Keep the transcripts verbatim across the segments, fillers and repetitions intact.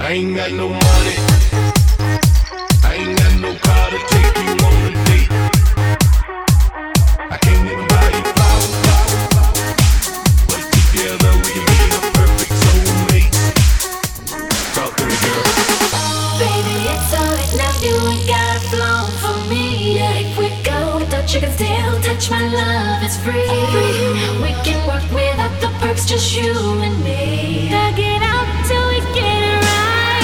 I ain't got no money, I ain't got no car to take you on a date. I can't even buy you flowers, but together we can be the perfect soulmates. Talk to me, girl. Baby, it's alright now, you ain't got a flow for me. Yeah, if we go without you can still touch my love, it's free. We can work without the perks, just you and me. Thug it out till we get it right.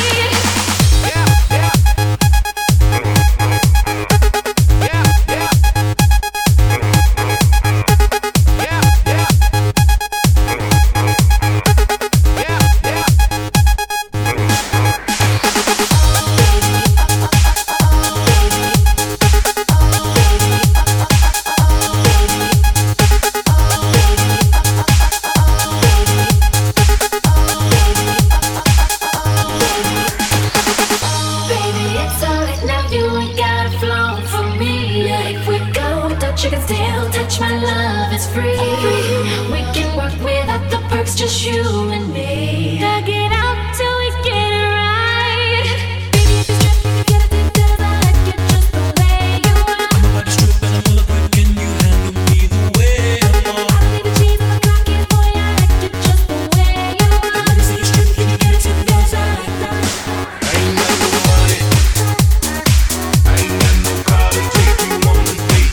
You can still touch my love, it's free. We can work without the perks, just you and me. Thug it out till we get it right. Baby, if you strip, you get it because I like it just the way you are. I'm about to strip and I'm full of quick. Can you handle me the way I'm on? I don't need the cheese on the cocky, boy, I like it just the way you are. Let me see you strip, can you get it tip because I like that. I ain't got no money, I ain't got no car to take you on a date.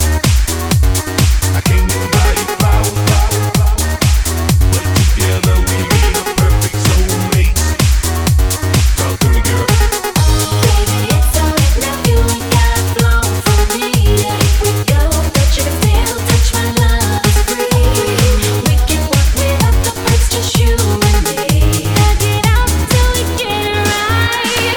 I can't even buy you flowers, but together we can be the perfect soulmates. Talk to me, girl. Baby, it's alright now, you ain't got a flow for me. Yeah, if we go without you can still touch my love, it's free. We can work without the perks, just you and me. Thug it out till we get it right.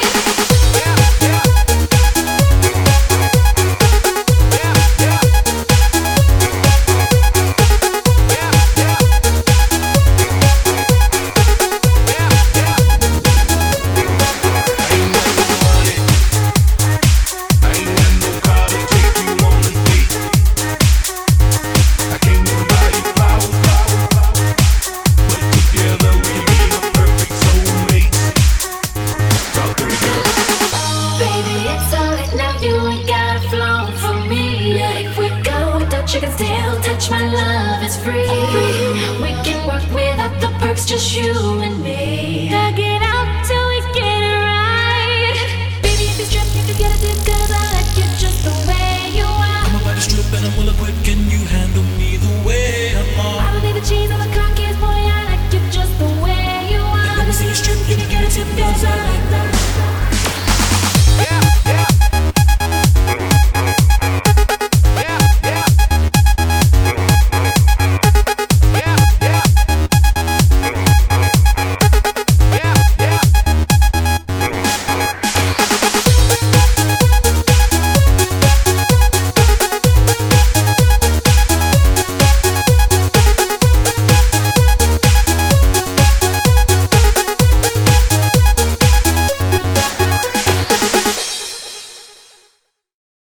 Baby, it's alright now, you ain't got a flow for me. Yeah, if we go without you can still touch my love, it's free. We can work without the perks, just you and me. Thug it out till we get it right. Baby, if you strip, you can get it because I like it just the way you are. I'm about to strip and I'm full of quick. Can you handle me the way I'm on? I don't need the cheese on the cocky, boy, I like it just the way you are. Let me see you strip, can you get it tip because I like